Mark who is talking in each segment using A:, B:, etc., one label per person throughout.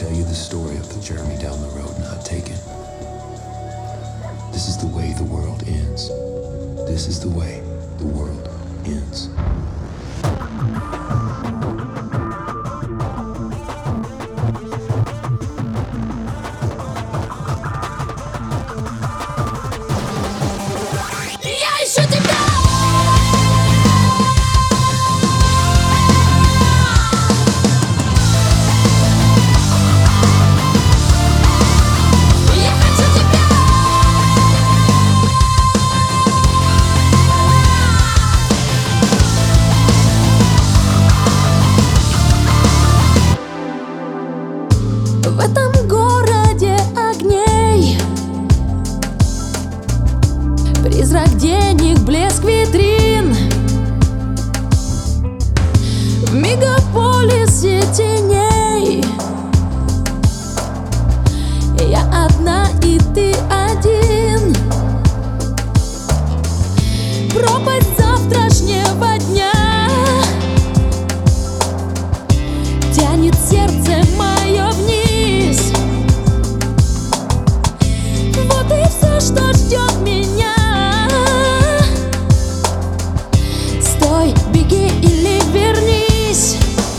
A: tell you the story of the journey down the road not taken. This is the way the world ends. This is the way the world ends.
B: Я ищу тебя! В этом городе огней призрак денег, блеск витрин. В мегаполисе теней я одна и ты один. Пропасть завтрашнего дня тянет сердце мое вниз. Вот и все, что ждет меня. Стой, беги или вернись.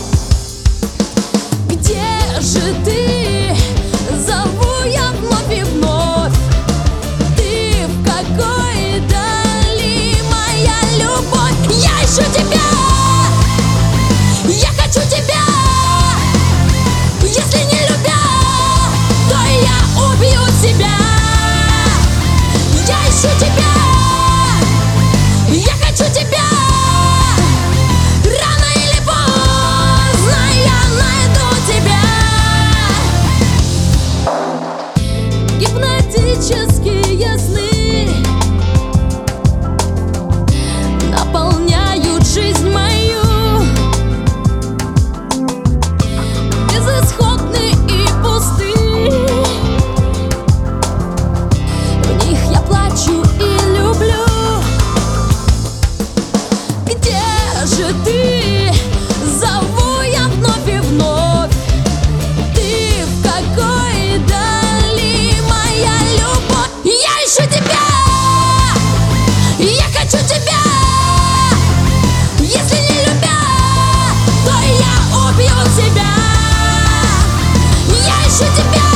B: Где же ты? Зову я вновь и вновь. Ты в какой дали, моя любовь? Я ищу тебя, я хочу тебя. Если не любя, то я убью тебя. Я ищу тебя, я хочу тебя. Рано или поздно я найду тебя. Гипнотические сны наполняют жизнь мою. Безысходны и пусты. В них я плачу и люблю. Где же ты? Зову я вновь и вновь. Ты в какой дали, моя любовь? Я ищу тебя, я хочу тебя. Если не любя, то я убью тебя. Я ищу тебя.